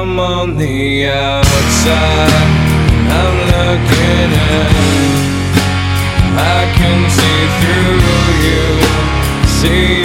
I'm on the outside, I'm looking in. I can see through you, see